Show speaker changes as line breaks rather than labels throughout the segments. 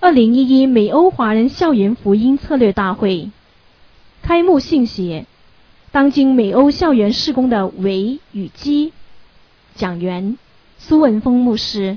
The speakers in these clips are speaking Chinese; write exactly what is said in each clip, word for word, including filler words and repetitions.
二零一一美欧华人校园福音策略大会开幕信息，当今美欧校园事工的为与基，讲员苏文峰牧师。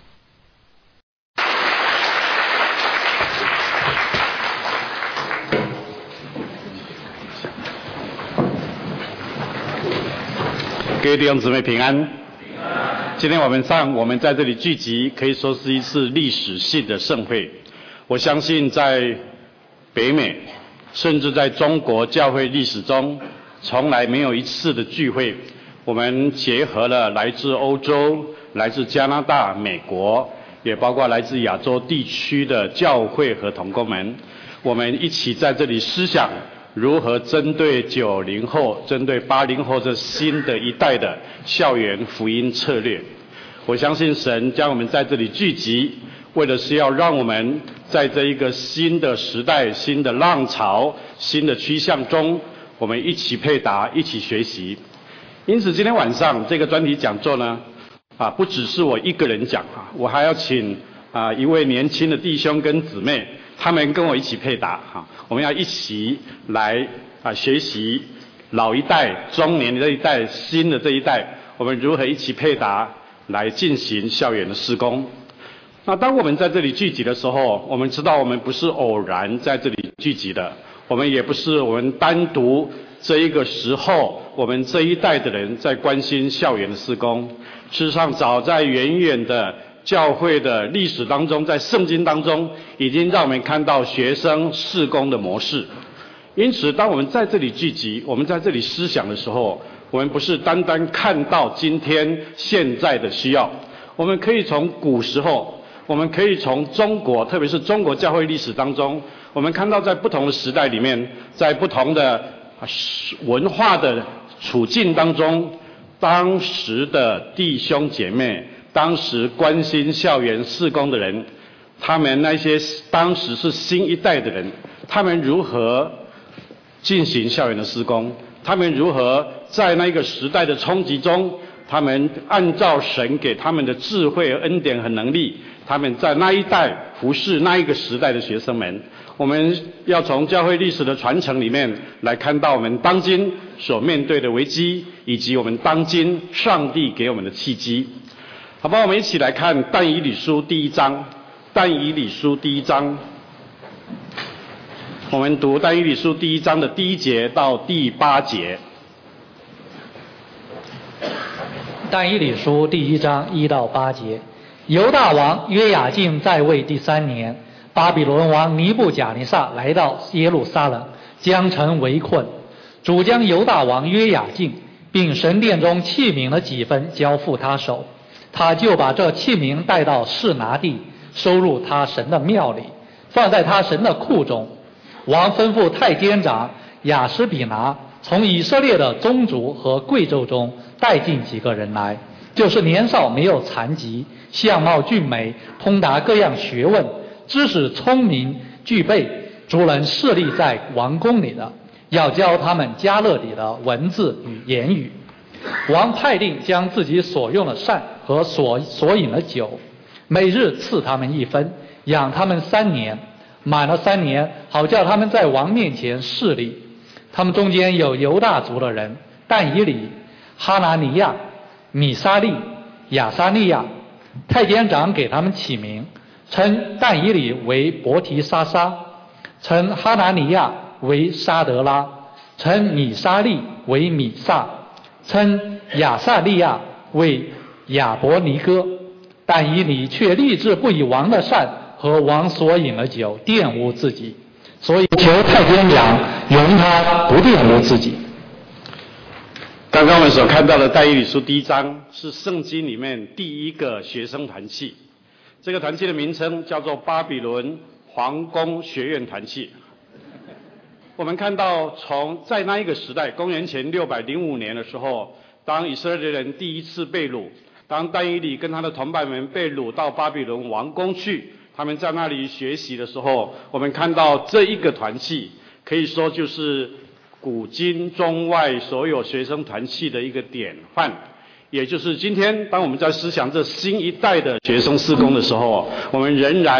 各位弟兄姊妹平安。今天晚上我们在这里聚集，可以说是一次历史性的盛会。我相信在北美，甚至在中国教会历史中，从来没有一次的聚会，我们结合了来自欧洲、来自加拿大、美国，也包括来自亚洲地区的教会和同工们，我们一起在这里思想如何针对九零后、针对八零后这新的一代的校园福音策略。我相信神将我们在这里聚集，为的是要让我们在这一个新的时代、新的浪潮、新的趋向中，我们一起配搭，一起学习。因此今天晚上这个专题讲座呢，啊，不只是我一个人讲啊，我还要请啊一位年轻的弟兄跟姊妹，他们跟我一起配搭哈，我们要一起来啊学习老一代、中年的这一代、新的这一代，我们如何一起配搭来进行校园的事工。那当我们在这里聚集的时候，我们知道我们不是偶然在这里聚集的，我们也不是我们单独这一个时候，我们这一代的人在关心校园的事工。事实上，早在远远的教会的历史当中，在圣经当中，已经让我们看到学生事工的模式。因此，当我们在这里聚集，我们在这里思想的时候，我们不是单单看到今天现在的需要，我们可以从古时候，我们可以从中国，特别是中国教会历史当中，我们看到在不同的时代里面，在不同的文化的处境当中，当时的弟兄姐妹，当时关心校园事工的人，他们那些当时是新一代的人，他们如何进行校园的事工，他们如何在那个时代的冲击中，他们按照神给他们的智慧、恩典和能力，他们在那一代服侍那一个时代的学生们。我们要从教会历史的传承里面来看到我们当今所面对的危机，以及我们当今上帝给我们的契机。好吧，我们一起来看但以理书第一章。但以理书第一章，我们读但以理书第一章的第一节到第八节。
但以理书第一章一到八节。犹大王约雅敬在位第三年，巴比伦王尼布甲尼撒来到耶路撒冷，将城围困。主将犹大王约雅敬并神殿中器皿的几分交付他手，他就把这器皿带到示拿地，收入他神的庙里，放在他神的库中。王吩咐太监长亚施比拿从以色列的宗族和贵胄中带进几个人来，就是年少没有残疾，相貌俊美，通达各样学问，知识聪明具备，诸人侍立在王宫里的，要教他们加勒底的文字与言语。王派令将自己所用的膳和所所饮的酒，每日赐他们一分，养他们三年。满了三年，好叫他们在王面前侍立。他们中间有犹大族的人，但以理、哈拿尼亚、米沙利、亚沙利亚。太监长给他们起名，称但以理为伯提沙沙，称哈拿尼亚为沙德拉，称米沙利为米萨，称亚撒利亚为亚伯尼哥。但以理却立志不以王的膳和王所饮的酒玷污自己，所以求太监长容他不玷污自己。
刚刚我们所看到的但以理书第一章是圣经里面第一个学生团契，这个团契的名称叫做巴比伦皇宫学院团契。我们看到从在那一个时代，公元前六百零五年的时候，当以色列人第一次被掳，当但以理跟他的同伴们被掳到巴比伦王宫去，他们在那里学习的时候，我们看到这一个团契可以说就是古今中外所有学生团契的一个典范。也就是今天当我们在思想这新一代的学生事工的时候，我们仍然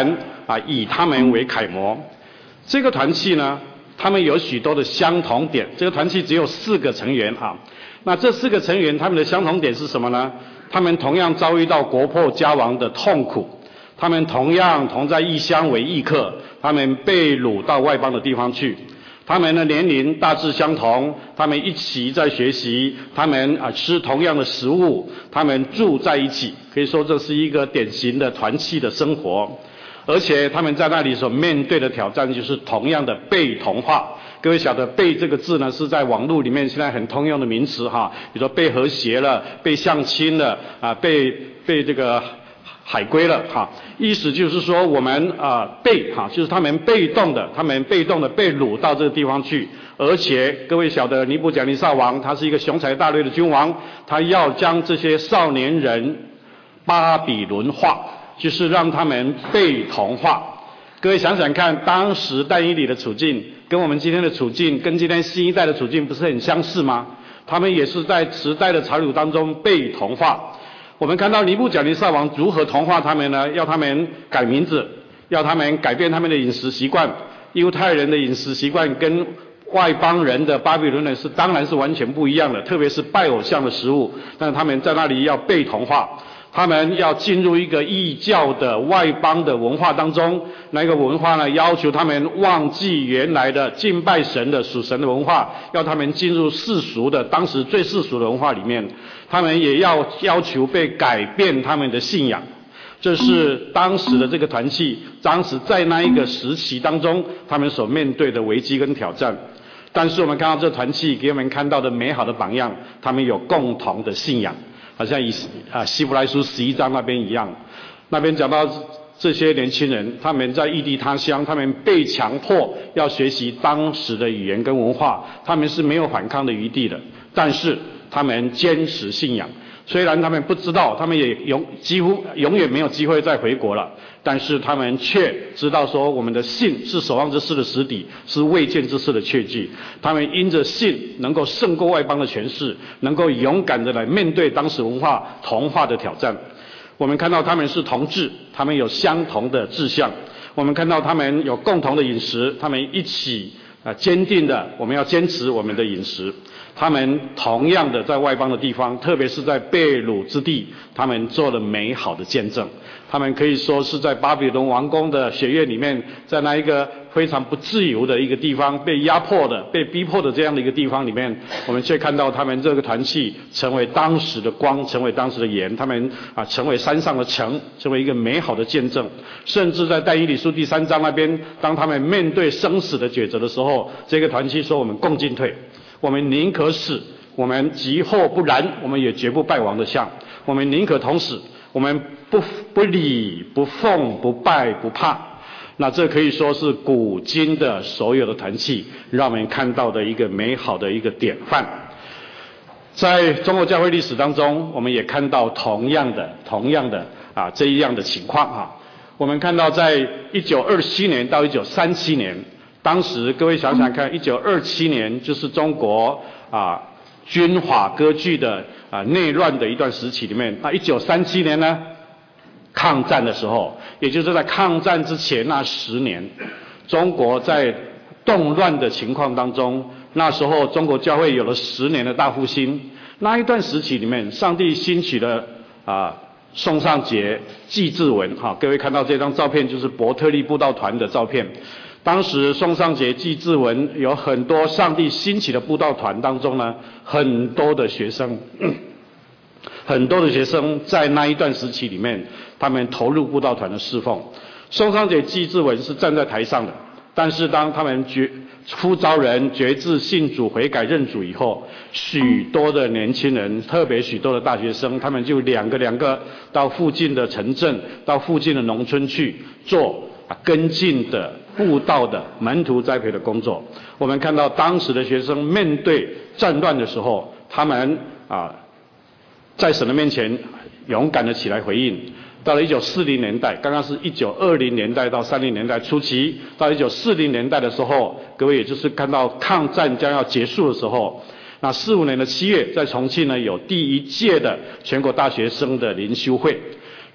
啊以他们为楷模。这个团契呢，他们有许多的相同点。这个团契只有四个成员啊，那这四个成员他们的相同点是什么呢？他们同样遭遇到国破家亡的痛苦，他们同样同在异乡为异客，他们被掳到外邦的地方去。他们的年龄大致相同，他们一起在学习，他们啊吃同样的食物，他们住在一起，可以说这是一个典型的团契的生活。而且他们在那里所面对的挑战就是同样的被同化。各位晓得被这个字呢是在网络里面现在很通用的名词哈，比如说被和谐了，被相亲了啊，被被这个海归了哈，意思就是说我们啊、呃、被哈，就是他们被动的，他们被动的被掳到这个地方去，而且各位晓得尼布甲尼撒王他是一个雄才大略的君王，他要将这些少年人巴比伦化，就是让他们被同化。各位想想看，当时但以理的处境跟我们今天的处境，跟今天新一代的处境不是很相似吗？他们也是在时代的潮流当中被同化。我们看到尼布甲尼撒王如何同化他们呢？要他们改名字，要他们改变他们的饮食习惯。犹太人的饮食习惯跟外邦人的巴比伦人是当然是完全不一样的，特别是拜偶像的食物，但是他们在那里要被同化。他们要进入一个异教的外邦的文化当中，那个文化呢，要求他们忘记原来的敬拜神的属神的文化，要他们进入世俗的当时最世俗的文化里面。他们也要要求被改变他们的信仰。这是当时的这个团契，当时在那一个时期当中他们所面对的危机跟挑战。但是我们看到这团契给我们看到的美好的榜样，他们有共同的信仰，好像以啊希伯来书十一章那边一样，那边讲到这些年轻人，他们在异地他乡，他们被强迫要学习当时的语言跟文化，他们是没有反抗的余地的，但是他们坚持信仰。虽然他们不知道，他们也永几乎永远没有机会再回国了，但是他们却知道说，我们的信是守望之事的实底，是未见之事的确据。他们因着信能够胜过外邦的权势，能够勇敢的来面对当时文化同化的挑战。我们看到他们是同志，他们有相同的志向。我们看到他们有共同的饮食，他们一起啊坚定的我们要坚持我们的饮食。他们同样的在外邦的地方，特别是在被掳之地，他们做了美好的见证。他们可以说是在巴比伦王宫的学院里面，在那一个非常不自由的一个地方，被压迫的被逼迫的这样的一个地方里面，我们却看到他们这个团契成为当时的光，成为当时的盐，他们啊成为山上的城，成为一个美好的见证。甚至在但以理书第三章那边，当他们面对生死的抉择的时候，这个团契说我们共进退，我们宁可死，我们即或不然，我们也绝不败亡的像。我们宁可同死，我们不不理不奉不拜不怕。那这可以说是古今的所有的团契让我们看到的一个美好的一个典范。在中国教会历史当中，我们也看到同样的同样的啊这一样的情况啊。我们看到在一九二七年到一九三七年，当时各位想想看，一九二七年就是中国啊军阀割据的啊内乱的一段时期里面。那一九三七年呢，抗战的时候，也就是在抗战之前那十年，中国在动乱的情况当中，那时候中国教会有了十年的大复兴。那一段时期里面，上帝兴起了啊宋尚节、纪志文哈，各位看到这张照片就是伯特利布道团的照片。当时宋尚节、纪志文有很多上帝兴起的布道团当中呢，很多的学生，很多的学生在那一段时期里面，他们投入布道团的侍奉。宋尚节、纪志文是站在台上的，但是当他们觉呼召人决志信主悔改认主以后，许多的年轻人，特别许多的大学生，他们就两个两个到附近的城镇，到附近的农村去做啊跟进的布道的门徒栽培的工作。我们看到当时的学生面对战乱的时候，他们啊在神的面前勇敢的起来回应。到了一九四零年代，刚刚是一九二零年代到三零年代初期，到一九四零年代的时候，各位也就是看到抗战将要结束的时候，那四五年的七月，在重庆呢有第一届的全国大学生的灵修会。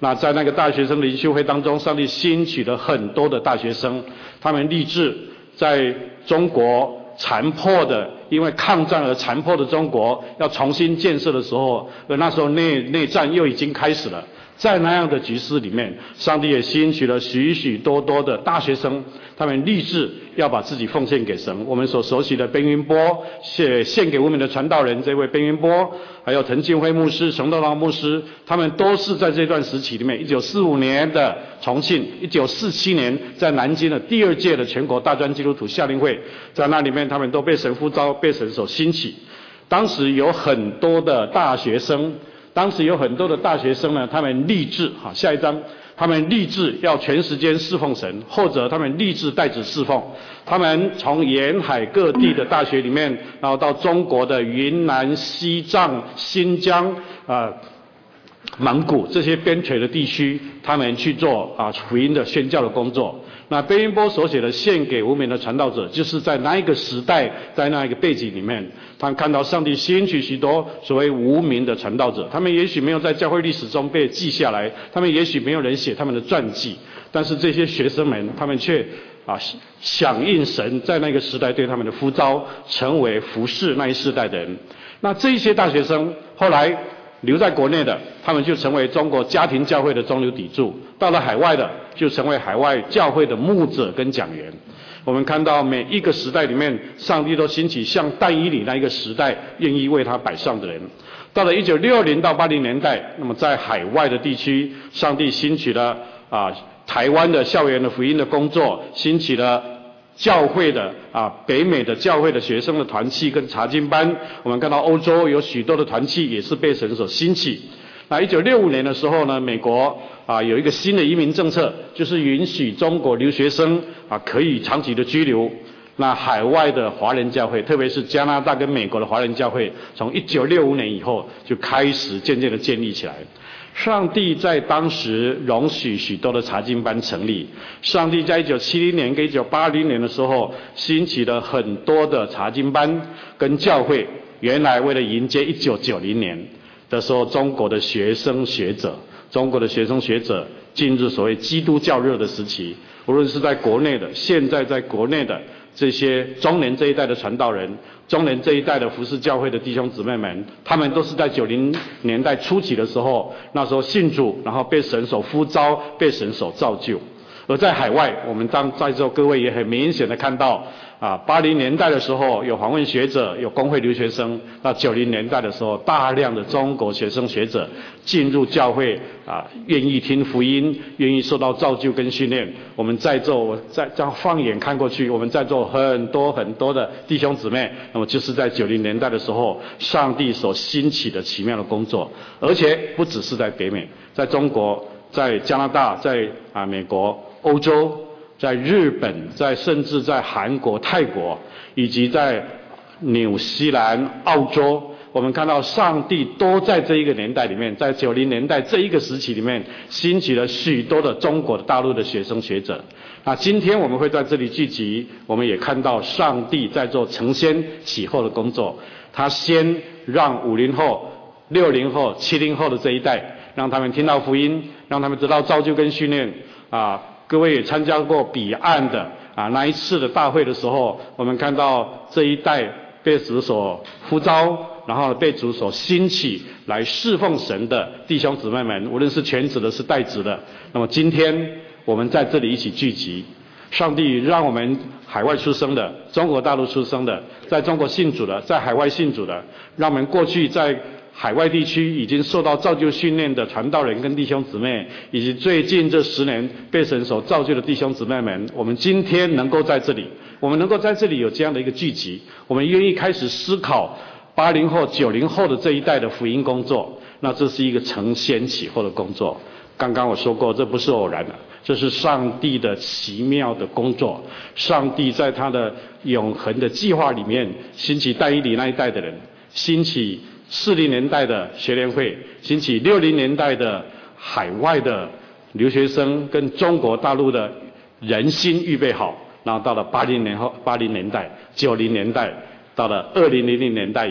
那在那个大学生灵修会当中，上帝兴起了很多的大学生，他们立志在中国残破的，因为抗战而残破的中国要重新建设的时候，而那时候内内战又已经开始了。在那样的局势里面，上帝也兴起了许许多多的大学生，他们立志要把自己奉献给神。我们所熟悉的边云波，献献给无名的传道人这位边云波，还有陈敬辉牧师、陈道郎牧师，他们都是在这段时期里面，一九四五年的重庆，一九四七年在南京的第二届的全国大专基督徒夏令会，在那里面他们都被神呼召，被神所兴起。当时有很多的大学生。当时有很多的大学生呢，他们立志，好，下一章，他们立志要全时间侍奉神，或者他们立志代职侍奉。他们从沿海各地的大学里面，然后到中国的云南、西藏、新疆啊、呃、蒙古这些边陲的地区，他们去做啊福音的宣教的工作。那贝因波所写的《献给无名的传道者》，就是在那一个时代，在那一个背景里面，他看到上帝兴起许多所谓无名的传道者，他们也许没有在教会历史中被记下来，他们也许没有人写他们的传记，但是这些学生们，他们却啊响应神在那个时代对他们的呼召，成为服侍那一世代的人。那这些大学生后来留在国内的，他们就成为中国家庭教会的中流砥柱；到了海外的，就成为海外教会的牧者跟讲员。我们看到每一个时代里面，上帝都兴起像但以理那一个时代愿意为他摆上的人。到了一九六零到八零年代，那么在海外的地区，上帝兴起了啊台湾的校园的福音的工作，兴起了教会的啊，北美的教会的学生的团契跟查经班，我们看到欧洲有许多的团契也是被神所兴起。那一九六五年的时候呢，美国啊有一个新的移民政策，就是允许中国留学生啊可以长期的居留。那海外的华人教会，特别是加拿大跟美国的华人教会，从一九六五年以后就开始渐渐的建立起来。上帝在当时容许许多的查经班成立。上帝在一九七零年跟一九八零年的时候，兴起了很多的查经班跟教会。原来为了迎接一九九零年的时候，中国的学生学者，中国的学生学者进入所谓基督教热的时期。无论是在国内的，现在在国内的这些中年这一代的传道人，中年这一代的服侍教会的弟兄姊妹们，他们都是在九零年代初期的时候，那时候信主，然后被神所呼召，被神所造就。而在海外，我们当在座各位也很明显的看到啊，八零年代的时候有访问学者，有工会留学生；那九零年代的时候，大量的中国学生学者进入教会啊，愿意听福音，愿意受到造就跟训练。我们在座，我在这样放眼看过去，我们在座很多很多的弟兄姊妹，那么就是在九零年代的时候，上帝所兴起的奇妙的工作，而且不只是在北美，在中国，在加拿大，在啊美国、欧洲。在日本，在甚至在韩国、泰国，以及在纽西兰、澳洲，我们看到上帝都在这一个年代里面，在九零年代这一个时期里面，兴起了许多的中国的大陆的学生学者。那今天我们会在这里聚集，我们也看到上帝在做承先启后的工作。他先让五零后、六零后、七零后的这一代，让他们听到福音，让他们得到造就跟训练啊。各位也参加过彼岸的啊那一次的大会的时候，我们看到这一代被主所呼召，然后被主所兴起来侍奉神的弟兄姊妹们，无论是全职的是代职的，那么今天我们在这里一起聚集，上帝让我们海外出生的、中国大陆出生的、在中国信主的、在海外信主的，让我们过去在海外地区已经受到造就训练的传道人跟弟兄姊妹，以及最近这十年被神所造就的弟兄姊妹们，我们今天能够在这里，我们能够在这里有这样的一个聚集，我们愿意开始思考八零后、九零后的这一代的福音工作，那这是一个承先启后的工作。刚刚我说过，这不是偶然的，这是上帝的奇妙的工作。上帝在他的永恒的计划里面，兴起但以理那一代的人，兴起四零年代的学联会，兴起六零年代的海外的留学生，跟中国大陆的人心预备好，然后到了八零年后、八零年代、九零年代，到了二零零零年代以后，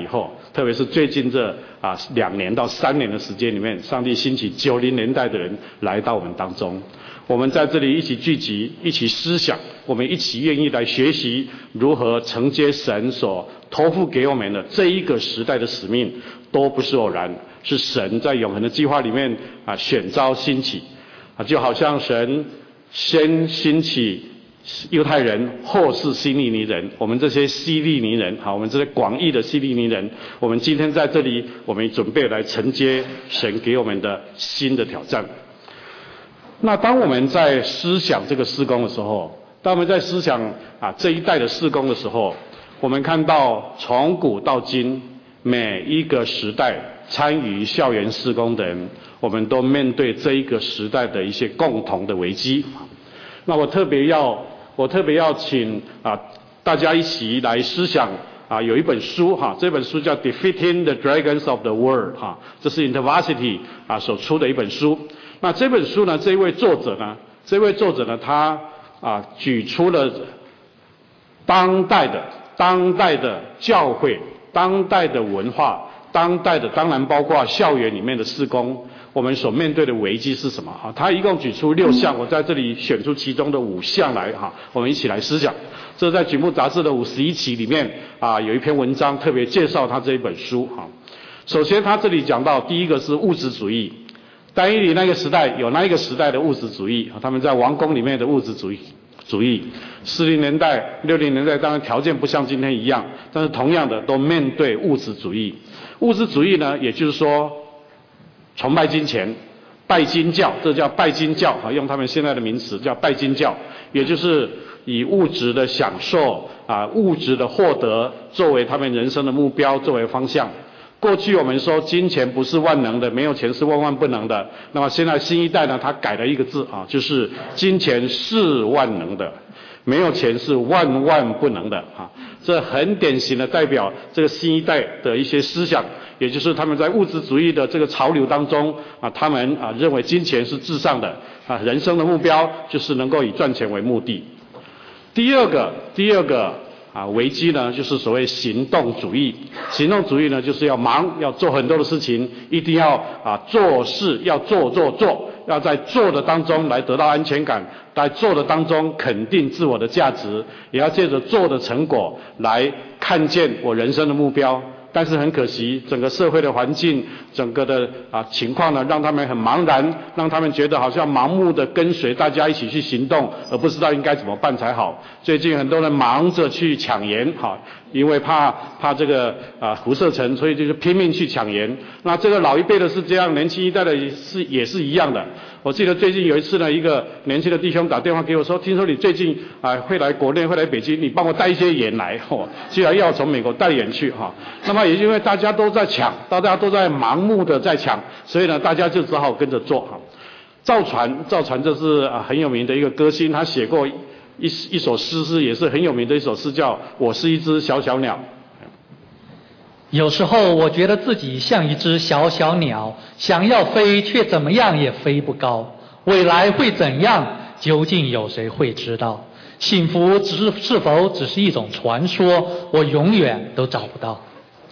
特别是最近这啊两年到三年的时间里面，上帝兴起九零年代的人来到我们当中。我们在这里一起聚集，一起思想，我们一起愿意来学习如何承接神所托付给我们的这一个时代的使命，都不是偶然，是神在永恒的计划里面啊选召兴起啊，就好像神先兴起犹太人，后是希利尼人，我们这些希利尼人，好，我们这些广义的希利尼人，我们今天在这里，我们准备来承接神给我们的新的挑战。那当我们在思想这个事工的时候，当我们在思想啊这一代的事工的时候，我们看到从古到今每一个时代参与校园事工的人，我们都面对这一个时代的一些共同的危机。那我特别要我特别要请啊大家一起来思想啊有一本书哈，这本书叫 Defeating the Dragons of the World 哈，这是 InterVarsity 啊所出的一本书。那这本书呢，这一位作者呢，这位作者呢，他啊举出了当代的当代的教会、当代的文化、当代的当然包括校园里面的事工，我们所面对的危机是什么啊？他一共举出六项，我在这里选出其中的五项来哈，我们一起来思想。这在《举目》杂志的五十一期里面啊有一篇文章特别介绍他这一本书哈。首先他这里讲到第一个是物质主义。但以理那个时代有那一个时代的物质主义，他们在王宫里面的物质主义主义。四零年代、六零年代当然条件不像今天一样，但是同样的都面对物质主义。物质主义呢，也就是说崇拜金钱、拜金教，这叫拜金教啊，用他们现在的名词叫拜金教，也就是以物质的享受啊、物质的获得作为他们人生的目标，作为方向。过去我们说金钱不是万能的，没有钱是万万不能的。那么现在新一代呢，他改了一个字啊，就是金钱是万能的，没有钱是万万不能的啊。这很典型的代表这个新一代的一些思想，也就是他们在物质主义的这个潮流当中啊，他们啊认为金钱是至上的啊，人生的目标就是能够以赚钱为目的。第二个，第二个。啊，危机呢，就是所谓行动主义。行动主义呢，就是要忙，要做很多的事情，一定要啊做事，要做做做，要在做的当中来得到安全感，在做的当中肯定自我的价值，也要借着做的成果来看见我人生的目标。但是很可惜，整个社会的环境，整个的啊情况呢，让他们很茫然，让他们觉得好像盲目的跟随大家一起去行动，而不知道应该怎么办才好。最近很多人忙着去抢盐，哈，因为怕怕这个啊辐射尘，所以就是拼命去抢盐。那这个老一辈的是这样，年轻一代的也是也是一样的。我记得最近有一次呢，一个年轻的弟兄打电话给我说，听说你最近啊会来国内，会来北京，你帮我带一些盐来，哦，既然要从美国带盐去哈，那么也因为大家都在抢，大家都在盲目的在抢，所以呢，大家就只好跟着做哈。赵传，赵传这是啊很有名的一个歌星，他写过一一首诗，是也是很有名的一首诗，叫《我是一只小小鸟》。
有时候我觉得自己像一只小小鸟，想要飞却怎么样也飞不高。未来会怎样，究竟有谁会知道？幸福只是是否只是一种传说，我永远都找不到。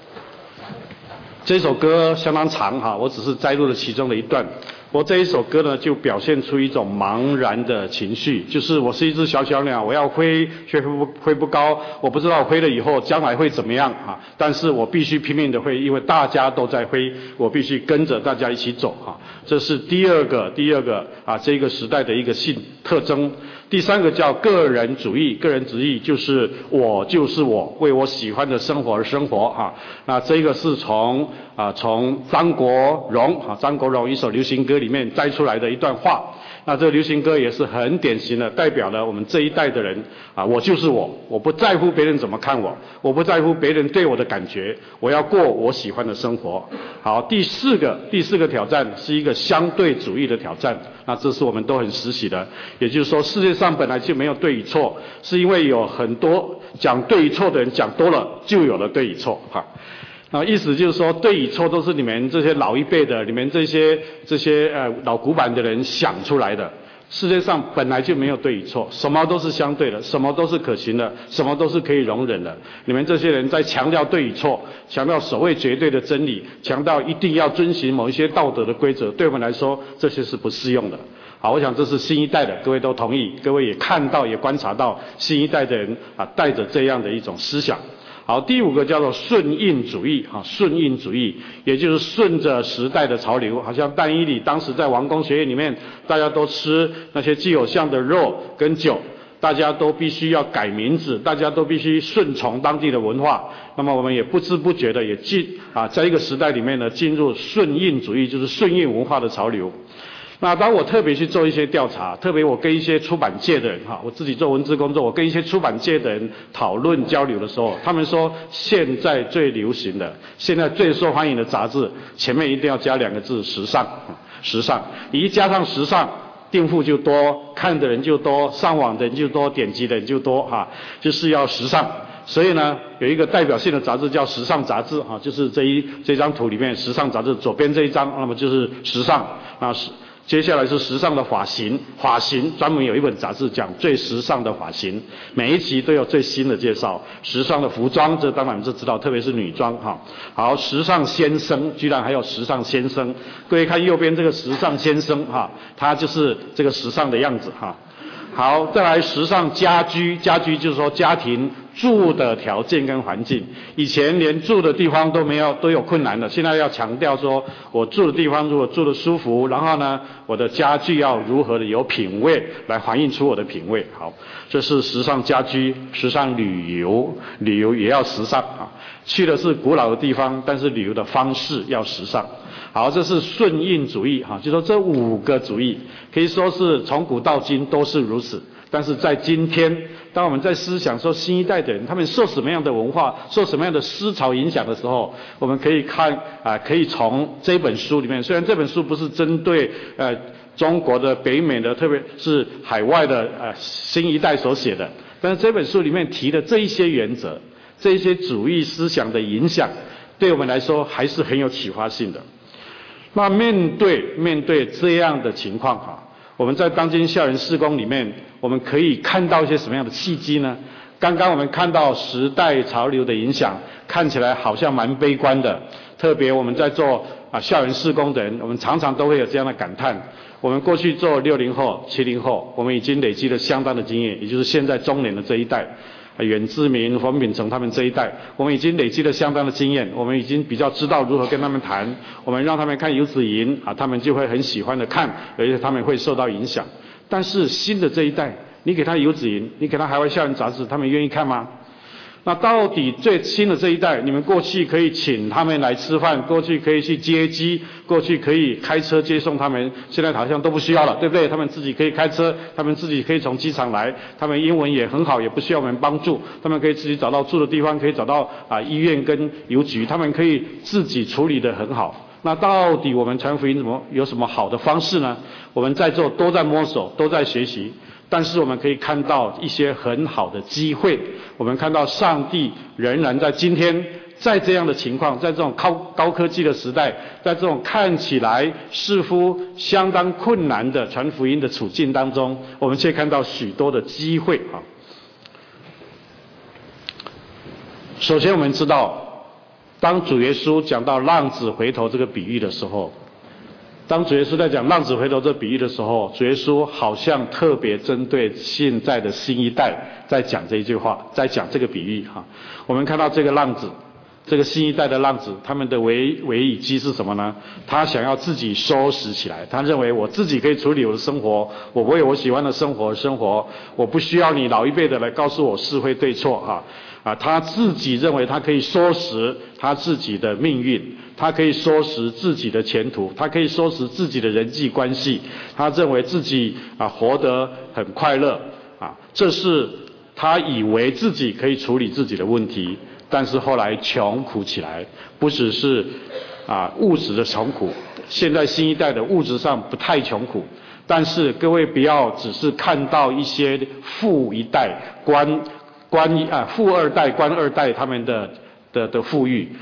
这首歌相当长哈，我只是摘录了其中的一段。我这一首歌呢，就表现出一种茫然的情绪，就是我是一只小小鸟，我要飞却飞不飞不高，我不知道飞了以后将来会怎么样啊！但是我必须拼命的飞，因为大家都在飞，我必须跟着大家一起走哈。这是第二个第二个啊这个时代的一个性特征。第三个叫个人主义，个人主义就是我就是我，为我喜欢的生活而生活哈。那这个是从啊从张国荣啊张国荣一首流行歌里面摘出来的一段话。那这个流行歌也是很典型的，代表了我们这一代的人啊，我就是我，我不在乎别人怎么看我，我不在乎别人对我的感觉，我要过我喜欢的生活。好，第四个第四个挑战是一个相对主义的挑战，那这是我们都很实习的，也就是说世界上本来就没有对与错，是因为有很多讲对与错的人讲多了，就有了对与错哈。啊，意思就是说，对与错都是你们这些老一辈的、你们这些这些呃老古板的人想出来的。 世界上本来就没有对与错，什么都是相对的，什么都是可行的，什么都是可以容忍的。你们这些人在强调对与错，强调所谓绝对的真理，强调一定要遵循某一些道德的规则，对我们来说这些是不适用的。好，我想这是新一代的，各位都同意，各位也看到也观察到新一代的人啊带着这样的一种思想。好，第五个叫做顺应主义，哈，顺应主义，也就是顺着时代的潮流。好像但以理当时在王宫学院里面，大家都吃那些既有像的肉跟酒，大家都必须要改名字，大家都必须顺从当地的文化。那么我们也不知不觉的也进啊，在一个时代里面呢，进入顺应主义，就是顺应文化的潮流。那当我特别去做一些调查，特别我跟一些出版界的人哈，我自己做文字工作，我跟一些出版界的人讨论交流的时候，他们说现在最流行的、现在最受欢迎的杂志前面一定要加两个字：时尚。时尚，你一加上时尚，订户就多，看的人就多，上网的人就多，点击的人就多哈，就是要时尚。所以呢，有一个代表性的杂志叫《时尚杂志》哈，就是这一这张图里面，时尚杂志左边这一张，那么就是时尚啊是。接下来是时尚的发型，发型专门有一本杂志讲最时尚的发型，每一期都有最新的介绍。时尚的服装，这当然就知道，特别是女装哈。好，时尚先生，居然还有时尚先生。各位看右边这个时尚先生哈，他就是这个时尚的样子哈。好，再来时尚家居，家居就是说家庭住的条件跟环境。以前连住的地方都没有，都有困难的，现在要强调说，我住的地方如果住得舒服，然后呢，我的家具要如何的有品味，来反映出我的品味。好，这是时尚家居。时尚旅游，旅游也要时尚啊，去的是古老的地方，但是旅游的方式要时尚。好，这是顺应主义哈，就说这五个主义可以说是从古到今都是如此。但是在今天，当我们在思想说新一代的人他们受什么样的文化、受什么样的思潮影响的时候，我们可以看啊、呃，可以从这本书里面，虽然这本书不是针对呃中国的、北美的，特别是海外的呃新一代所写的，但是这本书里面提的这一些原则、这一些主义思想的影响，对我们来说还是很有启发性的。那面对面对这样的情况哈，我们在当今校园事工里面，我们可以看到一些什么样的契机呢？刚刚我们看到时代潮流的影响，看起来好像蛮悲观的。特别我们在做啊校园事工的人，我们常常都会有这样的感叹。我们过去做六零后、七零后，我们已经累积了相当的经验，也就是现在中年的这一代。阮志明、冯秉成他们这一代，我们已经累积了相当的经验，我们已经比较知道如何跟他们谈。我们让他们看游子吟啊，他们就会很喜欢的看，而且他们会受到影响。但是新的这一代，你给他游子吟，你给他海外校园杂志，他们愿意看吗？那到底最新的这一代，你们过去可以请他们来吃饭，过去可以去接机，过去可以开车接送他们，现在好像都不需要了，对不对？他们自己可以开车，他们自己可以从机场来，他们英文也很好，也不需要我们帮助，他们可以自己找到住的地方，可以找到啊医院跟邮局，他们可以自己处理得很好。那到底我们传福音怎么有什么好的方式呢？我们在座都在摸索，都在学习。但是我们可以看到一些很好的机会，我们看到上帝仍然在今天，在这样的情况，在这种高高科技的时代，在这种看起来似乎相当困难的传福音的处境当中，我们却看到许多的机会啊。首先我们知道，当主耶稣讲到浪子回头这个比喻的时候，当主耶稣在讲浪子回头这比喻的时候，主耶稣好像特别针对现在的新一代在讲这一句话，在讲这个比喻哈。我们看到这个浪子，这个新一代的浪子，他们的危危以机是什么呢？他想要自己收拾起来，他认为我自己可以处理我的生活，我为我喜欢的生活生活，我不需要你老一辈的来告诉我是非对错哈。啊，他自己认为他可以收拾他自己的命运，他可以收拾自己的前途，他可以收拾自己的人际关系，他认为自己啊活得很快乐啊，这是他以为自己可以处理自己的问题，但是后来穷苦起来，不只是啊物质的穷苦，现在新一代的物质上不太穷苦，但是各位不要只是看到一些富一代官官啊富二代官二代他们的的的富裕。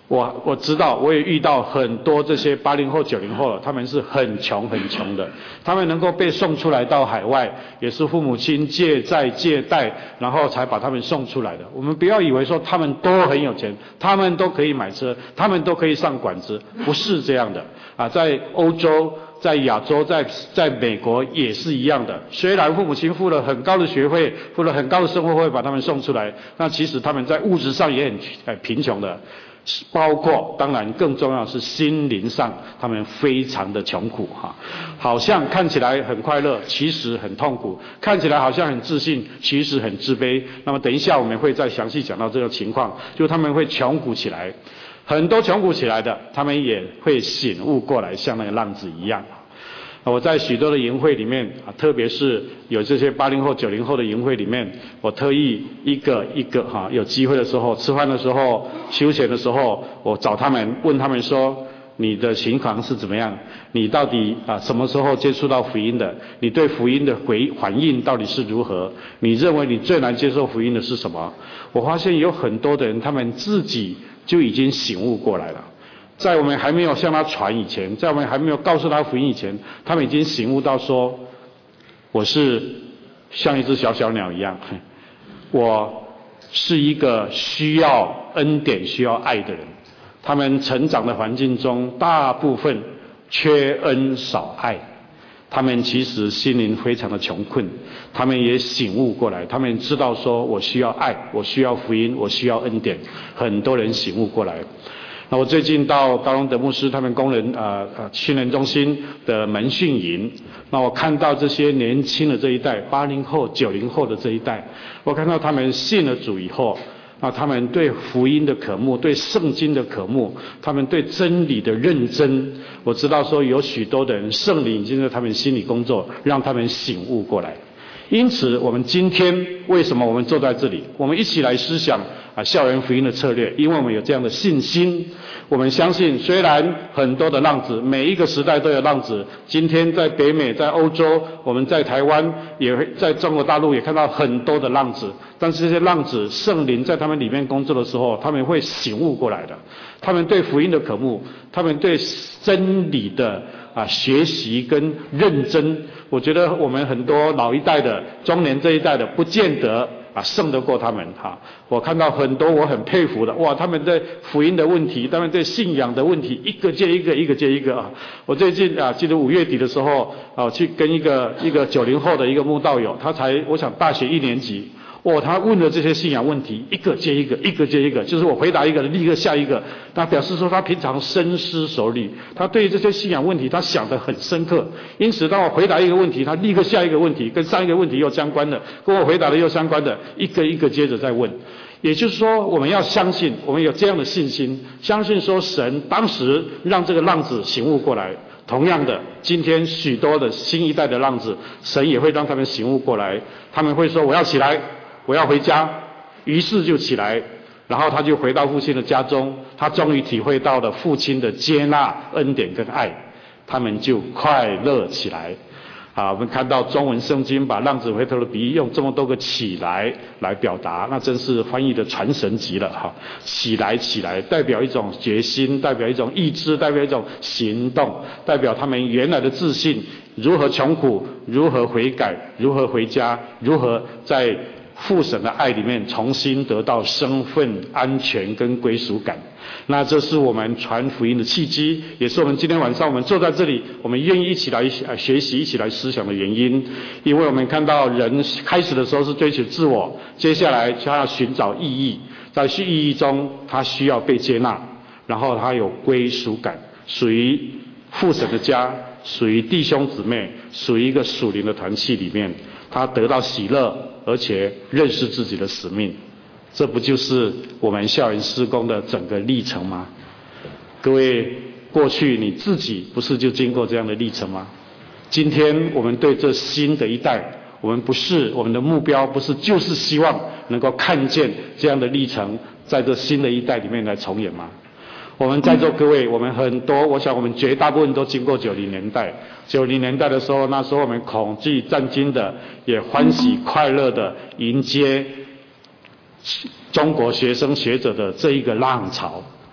我我知道，我也遇到很多这些八零后、九零后，他们是很穷很穷的，他们能够被送出来到海外，也是父母亲借债借贷，然后才把他们送出来的。我们不要以为说他们都很有钱，他们都可以买车，他们都可以上馆子，不是这样的啊！在欧洲、在亚洲、在在美国也是一样的。虽然父母亲付了很高的学费，付了很高的生活费把他们送出来，那其实他们在物质上也很呃贫穷的。包括当然更重要的是心灵上，他们非常的穷苦哈，好像看起来很快乐，其实很痛苦；看起来好像很自信，其实很自卑。那么等一下我们会再详细讲到这个情况，就他们会穷苦起来，很多穷苦起来的，他们也会醒悟过来，像那个浪子一样。我在许多的营会里面啊，特别是有这些八零后、九零后的营会里面，我特意一个一个哈、啊，有机会的时候、吃饭的时候、休闲的时候，我找他们，问他们说：你的情况是怎么样？你到底啊什么时候接触到福音的？你对福音的回反应到底是如何？你认为你最难接受福音的是什么？我发现有很多的人，他们自己就已经醒悟过来了。在我们还没有向他传以前，在我们还没有告诉他福音以前，他们已经醒悟到说，我是像一只小小鸟一样，我是一个需要恩典、需要爱的人。他们成长的环境中，大部分缺恩少爱，他们其实心灵非常的穷困，他们也醒悟过来，他们知道说我需要爱，我需要福音，我需要恩典。很多人醒悟过来。那我最近到高荣德牧师他们工人呃呃训练中心的门训营，那我看到这些年轻的这一代，八零后、九零后的这一代，我看到他们信了主以后，那他们对福音的渴慕，对圣经的渴慕，他们对真理的认真，我知道说有许多的人，圣灵已经在他们心里工作，让他们醒悟过来。因此我们今天为什么我们坐在这里，我们一起来思想啊校园福音的策略，因为我们有这样的信心。我们相信虽然很多的浪子，每一个时代都有浪子，今天在北美、在欧洲，我们在台湾，也会在中国大陆也看到很多的浪子，但是这些浪子圣灵在他们里面工作的时候，他们会醒悟过来的，他们对福音的渴慕，他们对真理的啊学习跟认真，我觉得我们很多老一代的、中年这一代的，不见得啊胜得过他们哈。我看到很多我很佩服的，哇，他们对福音的问题，他们对信仰的问题，一个接一个，一个接一个啊。我最近啊，记得五月底的时候啊，去跟一个一个九零后的一个慕道友，他才我想大学一年级。哦，他问的这些信仰问题，一个接一个，一个接一个，就是我回答一个，立刻下一个。那表示说他平常深思熟虑，他对于这些信仰问题他想得很深刻。因此，当我回答一个问题，他立刻下一个问题，跟上一个问题又相关的，跟我回答的又相关的，一个一个接着再问。也就是说，我们要相信，我们有这样的信心，相信说神当时让这个浪子醒悟过来。同样的，今天许多的新一代的浪子，神也会让他们醒悟过来，他们会说我要起来，我要回家，于是就起来，然后他就回到父亲的家中，他终于体会到了父亲的接纳、恩典跟爱，他们就快乐起来。啊，我们看到中文圣经把浪子回头的比喻用这么多个起来来表达，那真是翻译的传神级了哈！起来，起来，代表一种决心，代表一种意志，代表一种行动，代表他们原来的自信，如何穷苦，如何悔改，如何回家，如何在父神的爱里面重新得到身份、安全跟归属感。那这是我们传福音的契机，也是我们今天晚上我们坐在这里，我们愿意一起来学习、一起来思想的原因。因为我们看到人开始的时候是追求自我，接下来他要寻找意义，在意义中他需要被接纳，然后他有归属感，属于父神的家，属于弟兄姊妹，属于一个属灵的团契里面，他得到喜乐，而且认识自己的使命。这不就是我们校园施工的整个历程吗？各位，过去你自己不是就经过这样的历程吗？今天我们对这新的一代，我们不是我们的目标不是就是希望能够看见这样的历程在这新的一代里面来重演吗？我们在座各位，我们很多，我想我们绝大部分都经过九零年代。九零年代的时候，那时候我们恐惧战惊的，也欢喜快乐的迎接中国学生学者的这一个浪潮。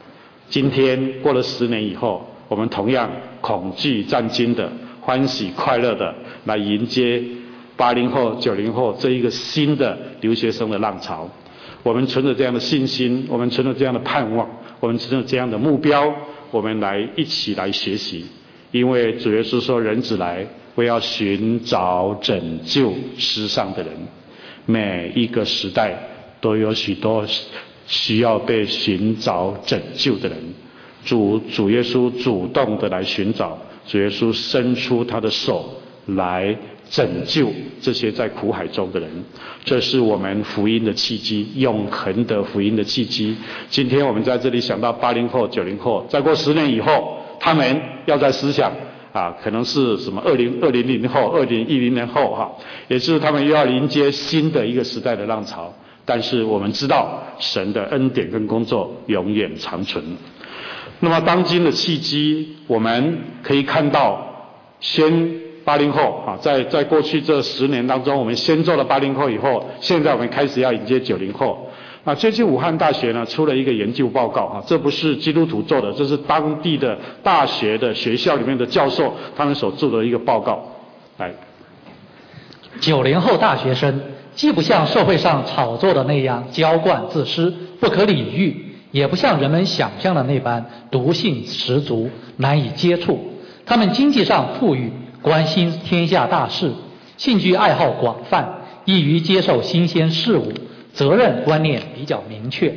今天过了十年以后，我们同样恐惧战惊的、欢喜快乐的来迎接八零后、九零后这一个新的留学生的浪潮。我们存着这样的信心，我们存着这样的盼望，我们存着这样的目标，我们来一起来学习。因为主耶稣说，人子来为要寻找拯救世上的人。每一个时代都有许多需要被寻找拯救的人，主主耶稣主动的来寻找，主耶稣伸出他的手来拯救这些在苦海中的人。这是我们福音的契机，永恒的福音的契机。今天我们在这里想到八零后、九零后，再过十年以后，他们要在思想啊，可能是什么二零二零零后、二零一零年后哈，也就是他们又要迎接新的一个时代的浪潮。但是我们知道，神的恩典跟工作永远长存。那么当今的契机，我们可以看到，先八零后啊，在在过去这十年当中，我们先做了八零后以后，现在我们开始要迎接九零后。啊，最近武汉大学呢出了一个研究报告啊，这不是基督徒做的，这是当地的大学的学校里面的教授他们所做的一个报告。来，
九零后大学生既不像社会上炒作的那样娇惯自私、不可理喻，也不像人们想象的那般毒性十足、难以接触。他们经济上富裕，关心天下大事，兴趣爱好广泛，易于接受新鲜事物，责任观念比较明确。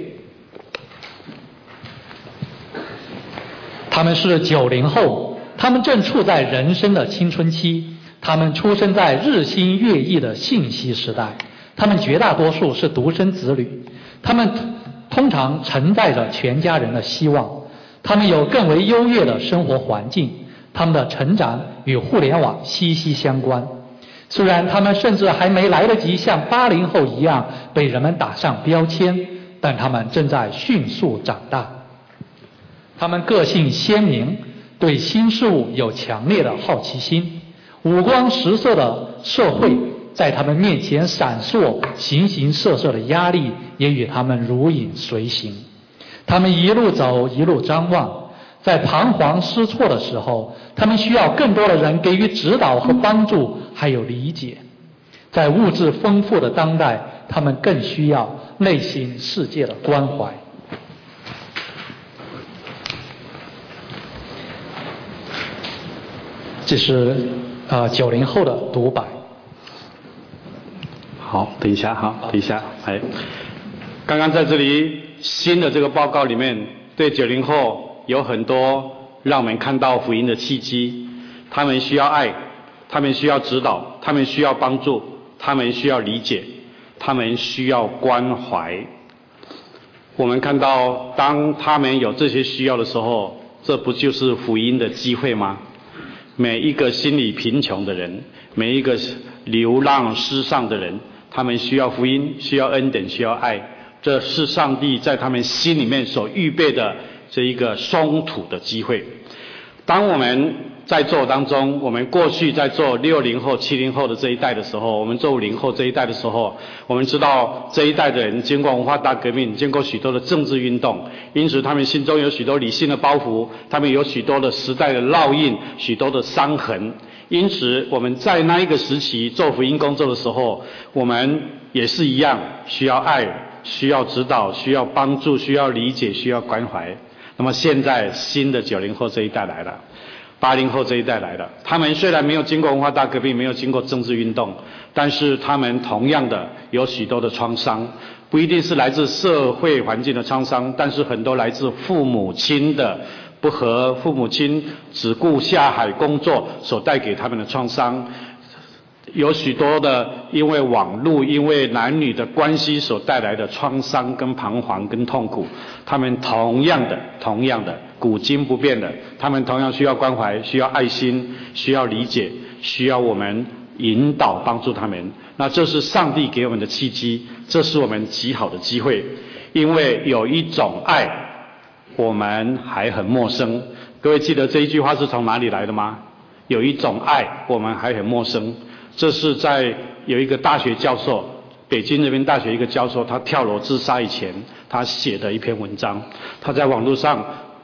他们是九零后，他们正处在人生的青春期，他们出生在日新月异的信息时代，他们绝大多数是独生子女，他们通常承载着全家人的希望，他们有更为优越的生活环境，他们的成长与互联网息息相关。虽然他们甚至还没来得及像八零后一样被人们打上标签，但他们正在迅速长大。他们个性鲜明，对新事物有强烈的好奇心，五光十色的社会在他们面前闪烁，形形色色的压力也与他们如影随形。他们一路走，一路张望，在彷徨失措的时候，他们需要更多的人给予指导和帮助，还有理解。在物质丰富的当代，他们更需要内心世界的关怀。这是呃九零后的独白。
好，等一下哈，等一下，哎，刚刚在这里新的这个报告里面，对九零后有很多让我们看到福音的契机。他们需要爱，他们需要指导，他们需要帮助，他们需要理解，他们需要关怀。我们看到，当他们有这些需要的时候，这不就是福音的机会吗？每一个心理贫穷的人，每一个流浪失丧的人，他们需要福音，需要恩典，需要爱。这是上帝在他们心里面所预备的这一个松土的机会。当我们在座当中，我们过去在做六零后、七零后的这一代的时候，我们做五零后这一代的时候，我们知道这一代的人经过文化大革命，经过许多的政治运动，因此他们心中有许多理性的包袱，他们有许多的时代的烙印，许多的伤痕。因此我们在那一个时期做福音工作的时候，我们也是一样，需要爱，需要指导，需要帮助，需要理解，需要关怀。那么现在新的九零后这一代来了，八零后这一代来了，他们虽然没有经过文化大革命，没有经过政治运动，但是他们同样的有许多的创伤，不一定是来自社会环境的创伤，但是很多来自父母亲的不和，父母亲只顾下海工作所带给他们的创伤，有许多的因为网络，因为男女的关系所带来的创伤跟彷徨跟痛苦，他们同样的同样的古今不变的，他们同样需要关怀，需要爱心，需要理解，需要我们引导帮助他们。那这是上帝给我们的契机，这是我们极好的机会。因为有一种爱我们还很陌生。各位记得这一句话是从哪里来的吗？有一种爱我们还很陌生，这是在有一个大学教授，北京人民大学一个教授，他跳楼自杀以前他写的一篇文章。他在网络上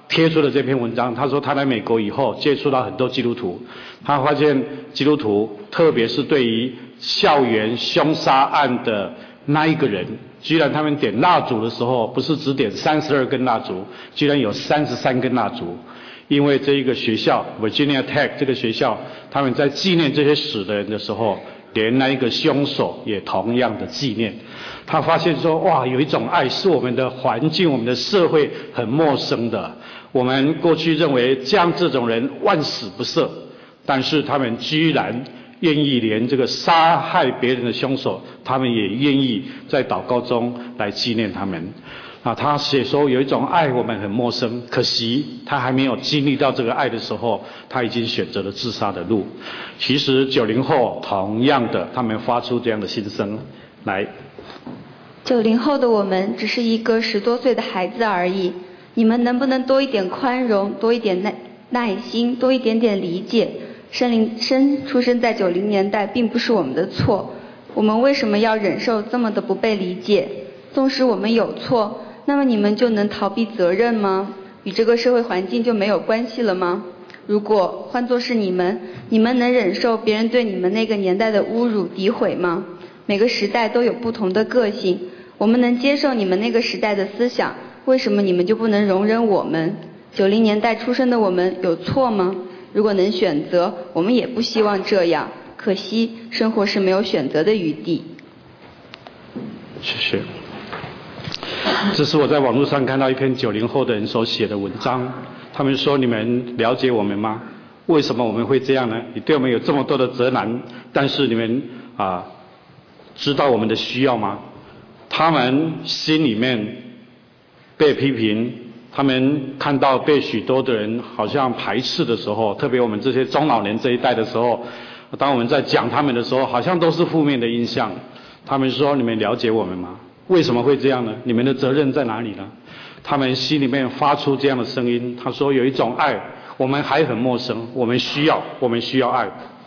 贴出了这篇文章，他说他来美国以后接触到很多基督徒，他发现基督徒特别是对于校园凶杀案的那一个人，居然他们点蜡烛的时候不是只点三十二根蜡烛，居然有三十三根蜡烛。因为这一个学校 Virginia Tech 这个学校，他们在纪念这些死的人的时候，连那一个凶手也同样的纪念。他发现说，哇，有一种爱是我们的环境我们的社会很陌生的，我们过去认为这样这种人万死不赦，但是他们居然愿意连这个杀害别人的凶手，他们也愿意在祷告中来纪念他们。啊，他写说有一种爱我们很陌生，可惜他还没有经历到这个爱的时候，他已经选择了自杀的路。其实九零后同样的，他们发出这样的心声来。
九零后的我们只是一个十多岁的孩子而已，你们能不能多一点宽容，多一点耐耐心，多一点点理解？生灵生出生在九零年代并不是我们的错，我们为什么要忍受这么的不被理解？纵使我们有错，那么你们就能逃避责任吗？与这个社会环境就没有关系了吗？如果换作是你们，你们能忍受别人对你们那个年代的侮辱诋毁吗？每个时代都有不同的个性，我们能接受你们那个时代的思想，为什么你们就不能容忍我们？九零年代出生的我们有错吗？如果能选择，我们也不希望这样，可惜生活是没有选择的余地。
谢谢。这是我在网络上看到一篇九零后的人所写的文章，他们说，你们了解我们吗？为什么我们会这样呢？你对我们有这么多的责难，但是你们啊知道我们的需要吗？他们心里面被批评，他们看到被许多的人好像排斥的时候，特别我们这些中老年这一代的时候，当我们在讲他们的时候，好像都是负面的印象。他们说，你们了解我们吗？为什么会这样呢？你们的责任在哪里呢？他们心里面发出这样的声音，他说有一种爱我们还很陌生，我们需要我们需要爱。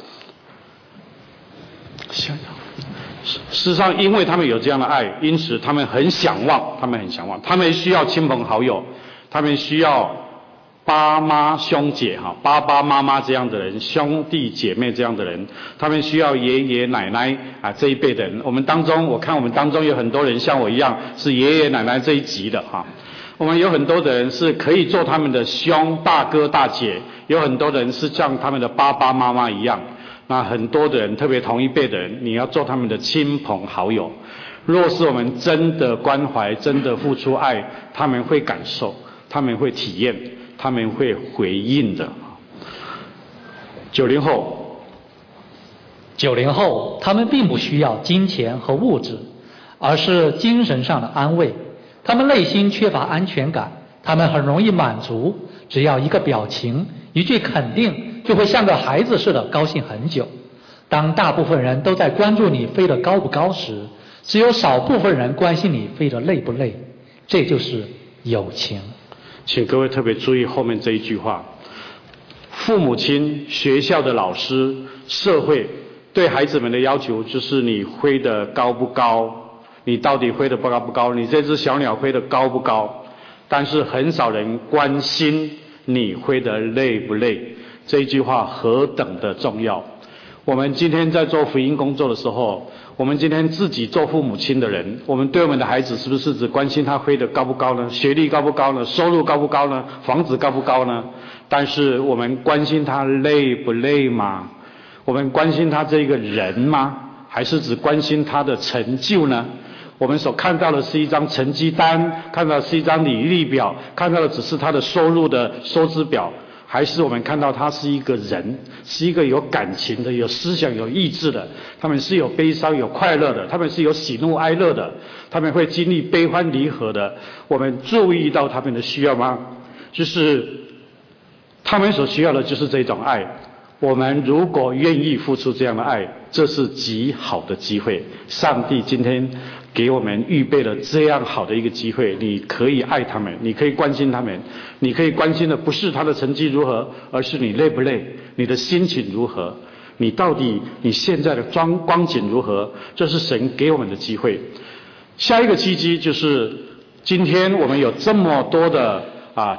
事实上因为他们有这样的爱，因此他们很想望他们很想望他们需要亲朋好友，他们需要爸妈兄姐哈，爸爸妈妈这样的人，兄弟姐妹这样的人，他们需要爷爷奶奶啊这一辈的人。我们当中，我看我们当中有很多人像我一样是爷爷奶奶这一级的哈。我们有很多的人是可以做他们的兄大哥大姐，有很多人是像他们的爸爸妈妈一样。那很多的人，特别同一辈的人，你要做他们的亲朋好友。若是我们真的关怀，真的付出爱，他们会感受，他们会体验，他们会回应的。九零后，
九零后，他们并不需要金钱和物质，而是精神上的安慰。他们内心缺乏安全感，他们很容易满足，只要一个表情，一句肯定，就会像个孩子似的高兴很久。当大部分人都在关注你飞得高不高时，只有少部分人关心你飞得累不累，这就是友情。
请各位特别注意后面这一句话，父母亲、学校的老师、社会对孩子们的要求就是你飞得高不高，你到底飞得不高不高，你这只小鸟飞得高不高，但是很少人关心你飞得累不累。这一句话何等的重要。我们今天在做福音工作的时候，我们今天自己做父母亲的人，我们对我们的孩子是不是只关心他飞得高不高呢？学历高不高呢？收入高不高呢？房子高不高呢？但是我们关心他累不累吗？我们关心他这个人吗？还是只关心他的成就呢？我们所看到的是一张成绩单，看到的是一张履历表，看到的只是他的收入的收支表，还是我们看到他是一个人，是一个有感情的，有思想有意志的，他们是有悲伤有快乐的，他们是有喜怒哀乐的，他们会经历悲欢离合的。我们注意到他们的需要吗？就是他们所需要的就是这种爱。我们如果愿意付出这样的爱，这是极好的机会。上帝今天给我们预备了这样好的一个机会，你可以爱他们，你可以关心他们，你可以关心的不是他的成绩如何，而是你累不累，你的心情如何，你到底你现在的光光景如何，这是神给我们的机会。下一个契机就是今天我们有这么多的啊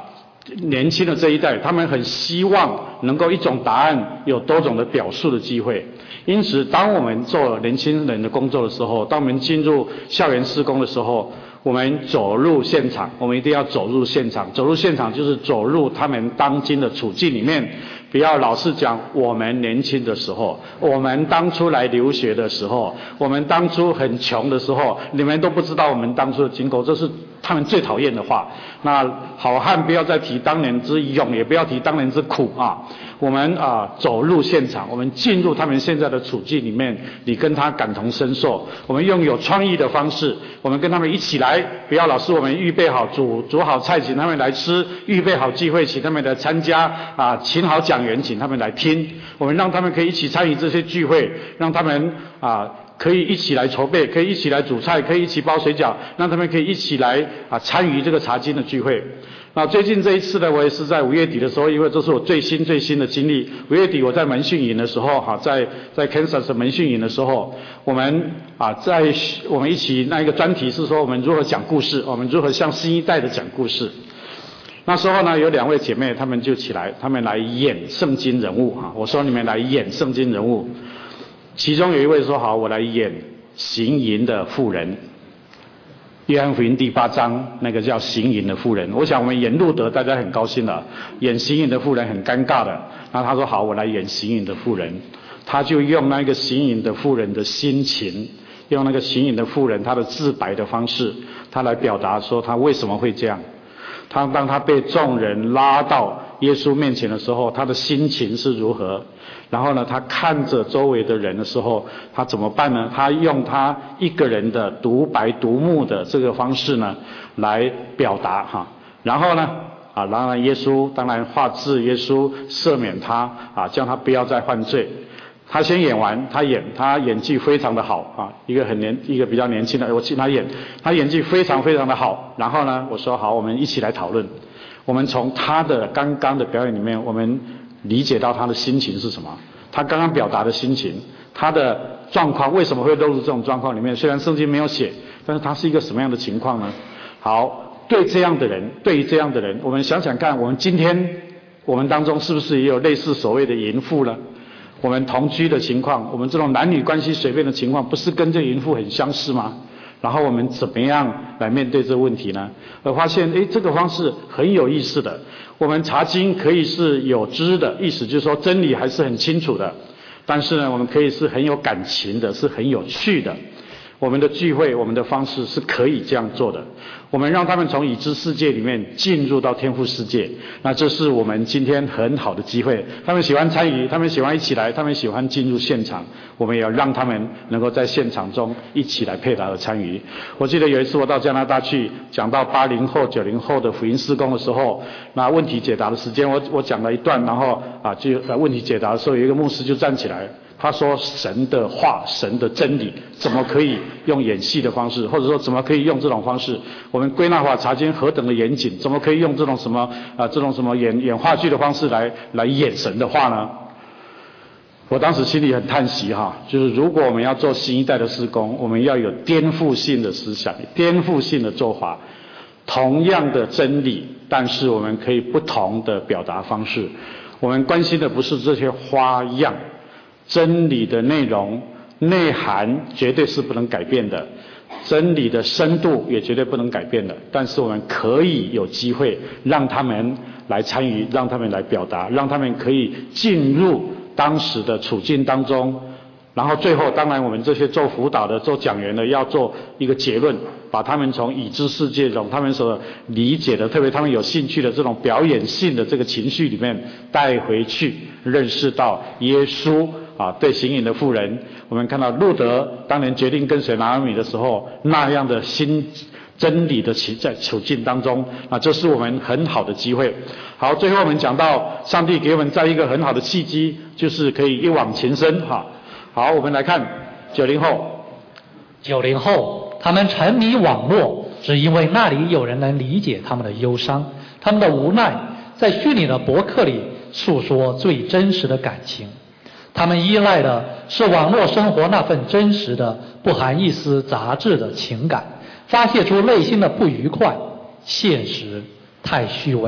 年轻的这一代，他们很希望能够一种答案有多种的表述的机会。因此，当我们做年轻人的工作的时候，当我们进入校园施工的时候，我们走入现场，我们一定要走入现场。走入现场就是走入他们当今的处境里面，不要老是讲我们年轻的时候，我们当初来留学的时候，我们当初很穷的时候，你们都不知道我们当初的经过，这是他们最讨厌的话。那好汉不要再提当年之勇，也不要提当年之苦啊。我们啊走入现场，我们进入他们现在的处境里面，你跟他感同身受。我们用有创意的方式，我们跟他们一起来，不要老是我们预备好煮煮好菜请他们来吃，预备好聚会请他们来参加啊，请好讲员请他们来听。我们让他们可以一起参与这些聚会，让他们啊可以一起来筹备，可以一起来煮菜，可以一起包水饺，让他们可以一起来啊参与这个查经的聚会。那最近这一次呢，我也是在五月底的时候，因为这是我最新最新的经历。五月底我在门训营的时候，哈，在在 Kansas 门训营的时候，我们啊在我们一起那一个专题是说我们如何讲故事，我们如何向新一代的讲故事。那时候呢，有两位姐妹，她们就起来，她们来演圣经人物啊。我说你们来演圣经人物，其中有一位说好，我来演行淫的妇人。约翰福音第八章那个叫行淫的妇人，我想我们演路德大家很高兴了，演行淫的妇人很尴尬的。然后他说好，我来演行淫的妇人，他就用那个行淫的妇人的心情，用那个行淫的妇人她的自白的方式，他来表达说他为什么会这样。他当他被众人拉到耶稣面前的时候，他的心情是如何？然后呢，他看着周围的人的时候，他怎么办呢？他用他一个人的独白独幕的这个方式呢，来表达哈。然后呢，啊，当然耶稣当然化治耶稣赦免他啊，叫他不要再犯罪。他先演完，他演他演技非常的好啊，一个很年一个比较年轻的，我请他演，他演技非常非常的好。然后呢，我说好，我们一起来讨论。我们从他的刚刚的表演里面，我们理解到他的心情是什么，他刚刚表达的心情，他的状况为什么会落入这种状况里面？虽然圣经没有写，但是他是一个什么样的情况呢？好，对这样的人，对于这样的人，我们想想看，我们今天我们当中是不是也有类似所谓的淫妇呢？我们同居的情况，我们这种男女关系随便的情况，不是跟这淫妇很相似吗？然后我们怎么样来面对这个问题呢？我发现，诶，这个方式很有意思的。我们查经可以是有知的，意思就是说真理还是很清楚的。但是呢，我们可以是很有感情的，是很有趣的。我们的聚会，我们的方式是可以这样做的。我们让他们从已知世界里面进入到天父世界，那这是我们今天很好的机会。他们喜欢参与，他们喜欢一起来，他们喜欢进入现场，我们也要让他们能够在现场中一起来配合和参与。我记得有一次我到加拿大去讲到八零后、九零后的福音事工的时候，那问题解答的时间，我我讲了一段，然后啊，就问题解答的时候，有一个牧师就站起来。他说神的话，神的真理怎么可以用演戏的方式，或者说怎么可以用这种方式？我们归纳法查经何等的严谨，怎么可以用这种什么啊、呃、这种什么演演话剧的方式来来演神的话呢？我当时心里很叹息哈，就是如果我们要做新一代的事工，我们要有颠覆性的思想，颠覆性的做法，同样的真理，但是我们可以不同的表达方式。我们关心的不是这些花样。真理的内容、内涵绝对是不能改变的，真理的深度也绝对不能改变的。但是我们可以有机会让他们来参与，让他们来表达，让他们可以进入当时的处境当中。然后最后，当然我们这些做辅导的、做讲员的，要做一个结论，把他们从已知世界中他们所理解的，特别他们有兴趣的这种表演性的这个情绪里面带回去，认识到耶稣。啊，对行淫的妇人，我们看到路德当年决定跟随拿俄米的时候，那样的新真理的在处境当中，啊，这是我们很好的机会。好，最后我们讲到上帝给我们在一个很好的契机，就是可以一往情深哈。好，我们来看九零后。
九零后，他们沉迷网络，是因为那里有人能理解他们的忧伤，他们的无奈，在虚拟的博客里诉说最真实的感情。他们依赖的是网络生活那份真实的、不含一丝杂质的情感，发泄出内心的不愉快。现实太虚伪，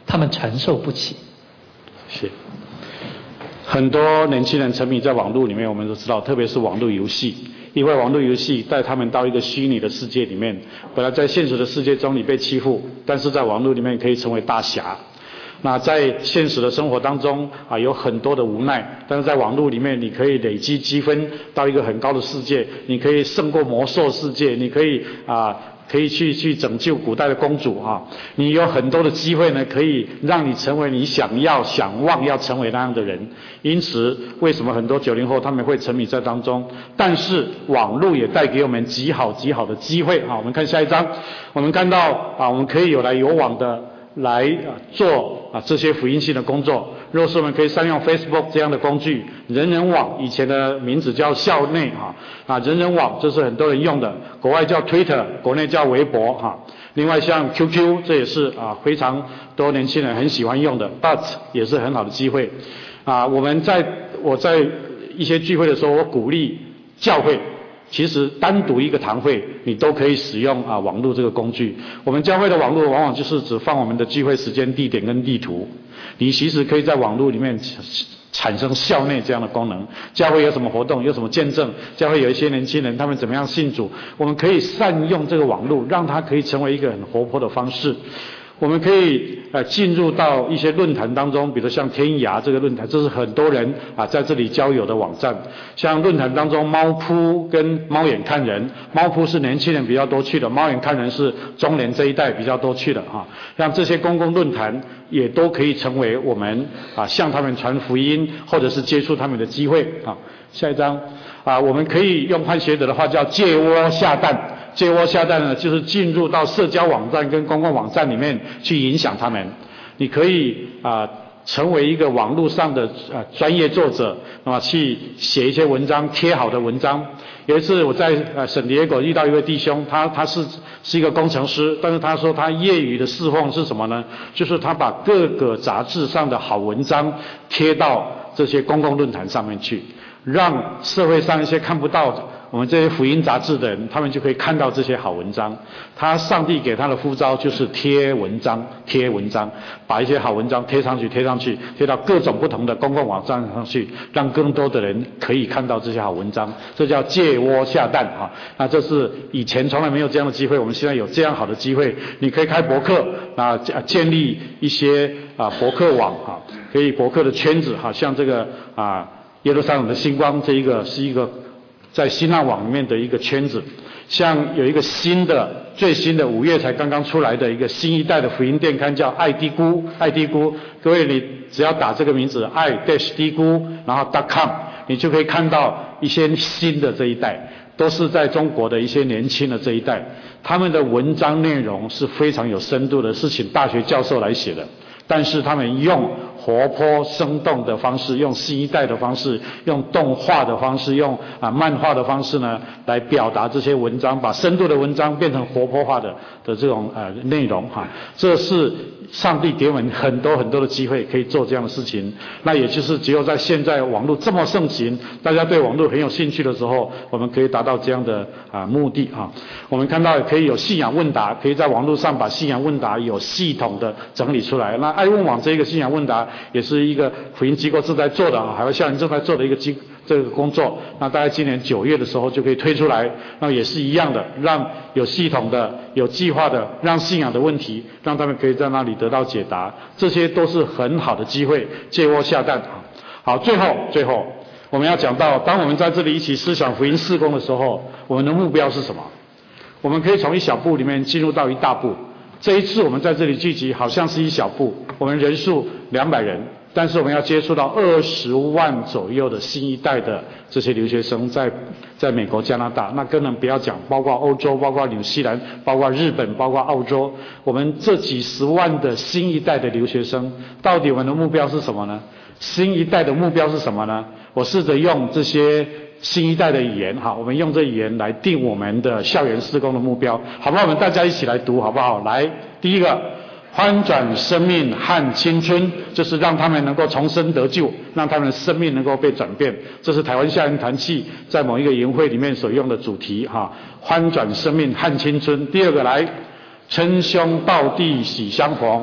他们承受不起。
是。很多年轻人沉迷在网络里面，我们都知道，特别是网络游戏，因为网络游戏带他们到一个虚拟的世界里面，本来在现实的世界中你被欺负，但是在网络里面可以成为大侠。那在现实的生活当中啊，有很多的无奈，但是在网络里面你可以累积积分到一个很高的世界，你可以胜过魔兽世界，你可以啊可以去去拯救古代的公主啊，你有很多的机会呢，可以让你成为你想要想望要成为那样的人。因此为什么很多九零后他们会沉迷在当中？但是网络也带给我们极好极好的机会啊。我们看下一章，我们看到啊，我们可以有来有往的来啊做啊这些福音性的工作。若是我们可以善用 Facebook 这样的工具，人人网以前的名字叫校内哈啊，人人网这是很多人用的，国外叫 Twitter， 国内叫微博哈。另外像 Q Q 这也是啊非常多年轻人很喜欢用的 ，But 也是很好的机会啊。我们在我在一些聚会的时候，我鼓励教会。其实单独一个堂会你都可以使用啊网络这个工具。我们教会的网络往往就是只放我们的聚会时间、地点跟地图，你其实可以在网络里面产生校内这样的功能。教会有什么活动，有什么见证，教会有一些年轻人他们怎么样信主，我们可以善用这个网络，让它可以成为一个很活泼的方式。我们可以呃进入到一些论坛当中，比如像天涯这个论坛，这是很多人啊在这里交友的网站。像论坛当中，猫扑跟猫眼看人，猫扑是年轻人比较多去的，猫眼看人是中年这一代比较多去的啊。像这些公共论坛也都可以成为我们啊向他们传福音或者是接触他们的机会啊。下一章啊，我们可以用汉学者的话叫借窝下蛋。借窝下蛋呢，就是进入到社交网站跟公共网站里面去影响他们。你可以啊、呃、成为一个网络上的呃专业作者，那么去写一些文章，贴好的文章。有一次我在呃圣地亚哥遇到一位弟兄，他他是是一个工程师，但是他说他业余的侍奉是什么呢？就是他把各个杂志上的好文章贴到这些公共论坛上面去，让社会上一些看不到我们这些福音杂志的人，他们就可以看到这些好文章。他上帝给他的呼召就是贴文章，贴文章，把一些好文章贴上去，贴上去，贴到各种不同的公共网站上去，让更多的人可以看到这些好文章。这叫借窝下蛋啊！那这是以前从来没有这样的机会，我们现在有这样好的机会，你可以开博客啊，建立一些啊博客网啊，可以博客的圈子，好像这个啊耶路撒冷的星光这一个是一个。在新浪网里面的一个圈子，像有一个新的最新的五月才刚刚出来的一个新一代的福音电刊叫爱低估，爱低估，各位你只要打这个名字爱 dash 低估，然后 .com， 你就可以看到一些新的这一代，都是在中国的一些年轻的这一代，他们的文章内容是非常有深度的，是请大学教授来写的，但是他们用活泼生动的方式，用新一代的方式，用动画的方式，用啊漫画的方式呢，来表达这些文章，把深度的文章变成活泼化的的这种呃内容哈。这是上帝给我们很多很多的机会可以做这样的事情。那也就是只有在现在网络这么盛行，大家对网络很有兴趣的时候，我们可以达到这样的啊目的啊。我们看到可以有信仰问答，可以在网络上把信仰问答有系统的整理出来。那爱问网这一个信仰问答也是一个福音机构正在做的啊，海外校园正在做的一个机这个工作。那大概今年九月的时候就可以推出来，那也是一样的，让有系统的、有计划的，让信仰的问题，让他们可以在那里得到解答，这些都是很好的机会，借窝下蛋啊。好，最后最后我们要讲到，当我们在这里一起思想福音事工的时候，我们的目标是什么？我们可以从一小步里面进入到一大步。这一次我们在这里聚集，好像是一小步，我们人数两百人，但是我们要接触到二十万左右的新一代的这些留学生在，在美国、加拿大，那根本不要讲，包括欧洲、包括纽西兰、包括日本、包括澳洲，我们这几十万的新一代的留学生，到底我们的目标是什么呢？新一代的目标是什么呢？我试着用这些新一代的语言哈，我们用这语言来定我们的校园事工的目标，好不好？我们大家一起来读好不好？来，第一个，翻转生命和青春，就是让他们能够重生得救，让他们的生命能够被转变。这是台湾校园团契在某一个营会里面所用的主题哈，翻转生命和青春。第二个来，称兄道弟喜相逢，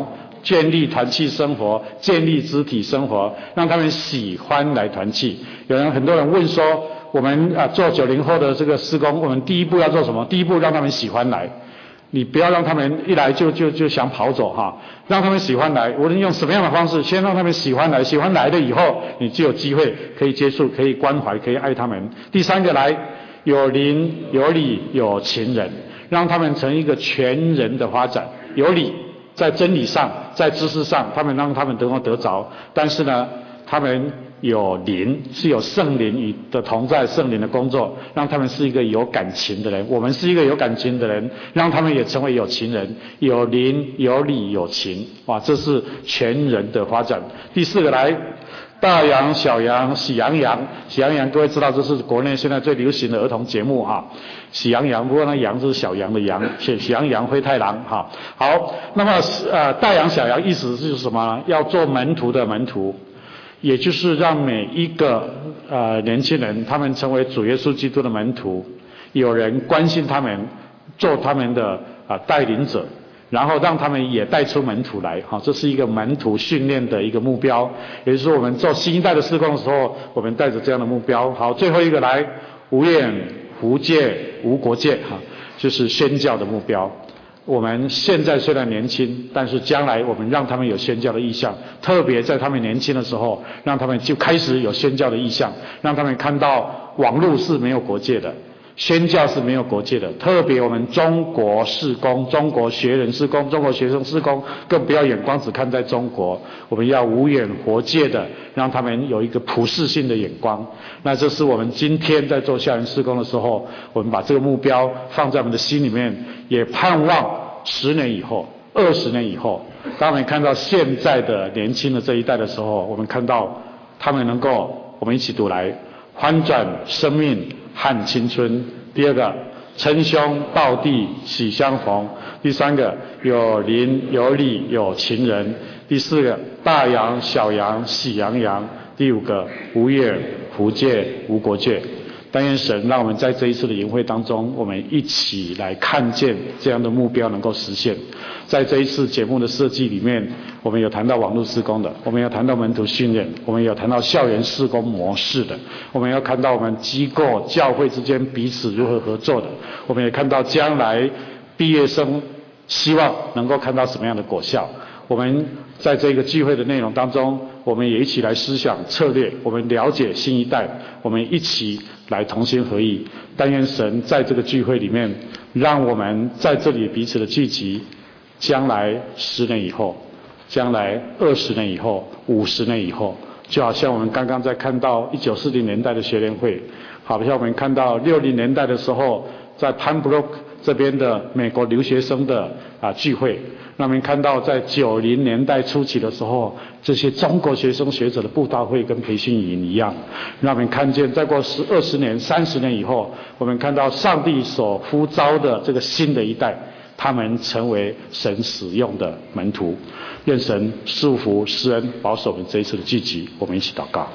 建立团契生活，建立肢体生活，让他们喜欢来团契。有人很多人问说，我们啊做九零后的这个事工，我们第一步要做什么？第一步让他们喜欢来。你不要让他们一来就就就想跑走哈，让他们喜欢来。无论用什么样的方式，先让他们喜欢来，喜欢来了以后，你就有机会可以接触，可以关怀，可以爱他们。第三个来，有灵有理有情人，让他们成一个全人的发展。有理，在真理上，在知识上，他们让他们能够得着。但是呢，他们有灵，是有圣灵与的同在，圣灵的工作，让他们是一个有感情的人。我们是一个有感情的人，让他们也成为有情人，有灵有理有情。哇，这是全人的发展。第四个来，大羊小羊喜羊羊，喜羊羊各位知道这是国内现在最流行的儿童节目啊。喜羊羊，不过那羊是小羊的羊，喜喜羊羊灰太狼哈。好，那么呃大羊小羊意思是什么呢？要做门徒的门徒。也就是让每一个呃年轻人，他们成为主耶稣基督的门徒，有人关心他们，做他们的啊、呃、带领者，然后让他们也带出门徒来，哈，这是一个门徒训练的一个目标。也就是说，我们做新一代的事工的时候，我们带着这样的目标。好，最后一个来，无眼无界无国界，哈，就是宣教的目标。我们现在虽然年轻，但是将来我们让他们有宣教的意向，特别在他们年轻的时候，让他们就开始有宣教的意向，让他们看到网络是没有国界的，宣教是没有国界的。特别我们中国事工、中国学人事工、中国学生事工，更不要眼光只看在中国，我们要无远活界的，让他们有一个普世性的眼光。那这是我们今天在做校园事工的时候，我们把这个目标放在我们的心里面，也盼望十年以后、二十年以后，当我们看到现在的年轻的这一代的时候，我们看到他们能够，我们一起读来，翻转生命和青春。第二个，称兄道弟喜相逢。第三个，有灵有理有情人。第四个，大羊小羊喜羊羊。第五个，无远无界无国界。但愿神让我们在这一次的营会当中，我们一起来看见这样的目标能够实现。在这一次节目的设计里面，我们有谈到网络事工的，我们有谈到门徒训练，我们有谈到校园事工模式的，我们要看到我们机构教会之间彼此如何合作的，我们也看到将来毕业生希望能够看到什么样的果效。我们在这个聚会的内容当中，我们也一起来思想策略，我们了解新一代，我们一起来同心合意。但愿神在这个聚会里面，让我们在这里彼此的聚集，将来十年以后，将来二十年以后，五十年以后，就好像我们刚刚在看到一九四零年代的学联会，好像我们看到六零年代的时候，在潘布洛这边的美国留学生的啊聚会，让我们看到在九零年代初期的时候，这些中国学生学者的布道会跟培训营一样，让我们看见再过十二十年、三十年以后，我们看到上帝所呼召的这个新的一代，他们成为神使用的门徒。愿神祝福施恩保守我们这一次的聚集，我们一起祷告。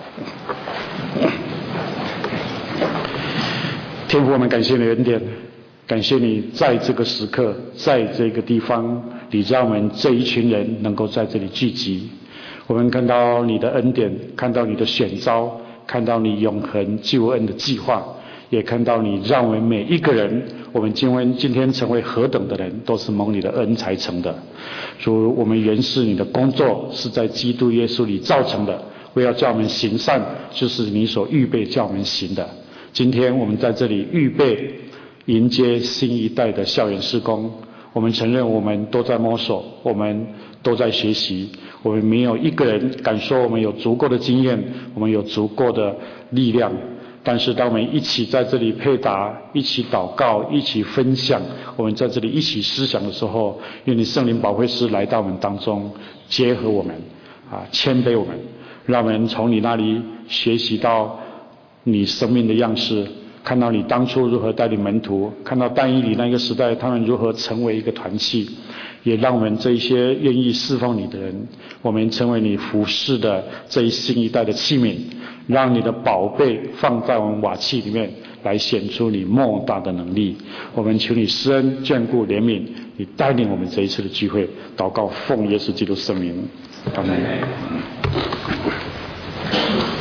天父，我们感谢你的恩典，感谢你在这个时刻，在这个地方，你让我们这一群人能够在这里聚集。我们看到你的恩典，看到你的选召，看到你永恒救恩的计划，也看到你让我们每一个人，我们今天今天成为何等的人，都是蒙你的恩才成的。主，我们原是你的工作是在基督耶稣里造成的，为要叫我们行善，就是你所预备叫我们行的。今天我们在这里预备迎接新一代的校园事工，我们承认我们都在摸索，我们都在学习，我们没有一个人敢说我们有足够的经验，我们有足够的力量。但是当我们一起在这里配搭，一起祷告，一起分享，我们在这里一起思想的时候，愿你圣灵保惠师来到我们当中，结合我们啊，谦卑我们，让我们从你那里学习到你生命的样式，看到你当初如何带领门徒，看到但以理那个时代他们如何成为一个团契，也让我们这一些愿意侍奉你的人，我们成为你服侍的这一新一代的器皿， 让你的宝贝放在我们瓦器里面，来显出你莫大的能力。我们求你施恩眷顾怜悯，你带领我们这一次的聚会，祷告奉耶稣基督圣名，阿门。